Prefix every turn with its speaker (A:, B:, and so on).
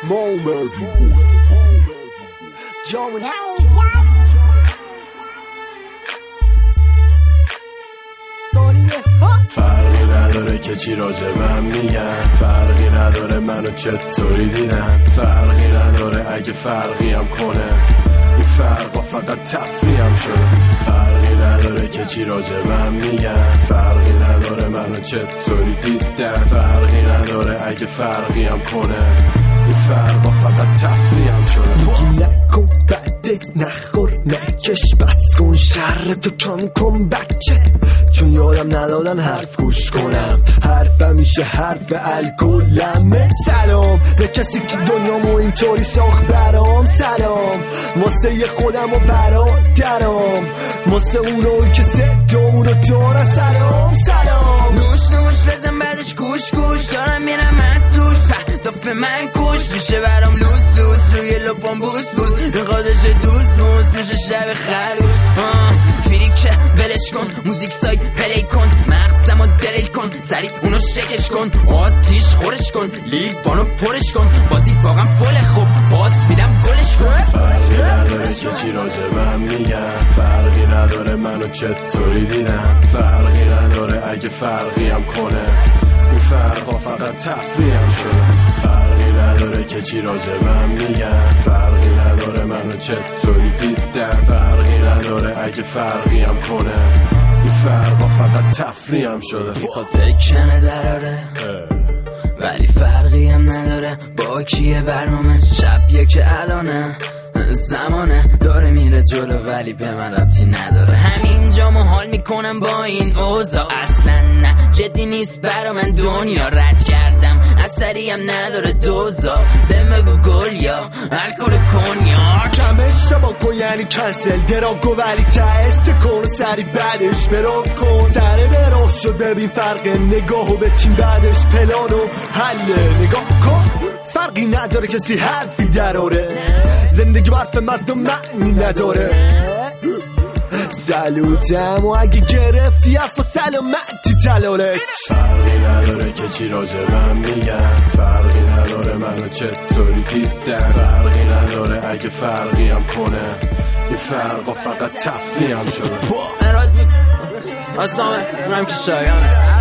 A: ما اومدیم جامون
B: فرقی نداره که چی راجبم میگن، فرقی نداره منو چطوری دیدن، فرقی نداره اگه فرقی هم کنه، این فرقا فقط تفریحم شده. فرقی نداره که چی راجبم میگن، فرقی نداره منو چطوری دیدن، فرقی نداره اگه فرقی هم کنه، این فرقا فقط تفریحم شده.
A: نکن بده نخور نکش بس کن شر تو کم کن بچه، چون یادم ندادن حرف گوش کنم، حرفم میشه حرف الکلمه. سلام به کسی که دنیامو اینطوری ساخت برام، سلام واسه خودم و برادرام، واسه اونو که صدامونو دارن. سلام سلام
C: نوش نوش بزن بعدش گوش گوش، دارم میرم از دوش تحت من کش میشه برام لوس لوس، روی لپام بوس بوس قادش دوست موس میشه شب خروش. فریکه ولش کن موزیک سای پلی کن، مغزم رو دلیل کن سریع اونو شکش کن، آتیش خورش کن لیوانو پرش کن، بازی واقعا فل خوب باز میدم گلش کن.
B: فرقی نداره که چی راجبم میگن، فرقی نداره منو چطوری دیدن، فرقی نداره اگه فرقی هم کنه، این فرقا فقط تفریحم شده. فرقی نداره که چی راجبم میگن، فرقی نداره منو چطوری دیدن، فرقی نداره اگه فرقی هم کنه، این فرقا فقط تفریحم شده.
C: میخواد بکنه دراره ولی فرقی هم نداره با کیه برنامه، شب که الانه زمانه داره میره جلو ولی به من ربطی نداره، همینجا حال میکنم با این اوضاع، اصلا نه جدی نیست برا من دنیا، رد کردم اثری هم نداره دوزا، به مگو گل یا الکل کنیا
A: کم اشتباه کن یعنی کنسل دراگو، ولی تایست کن سری بعدش برام کن، سره براه شد ببین فرق نگاهو به تیم بعدش پلانو حله نگاه کن. فرقی نداره کسی حرفی دراره، زندگی برف مردم معنی نداره، سلوتم و اگه گرفتی حرف و سلامتی تلالت.
B: فرقی نداره که چی راجبم میگن، فرقی نداره منو چطوری دیدن، فرقی نداره اگه فرقی هم کنه، این فرقا فقط تفریحم شده.
C: اراد اصلا هم که شایانه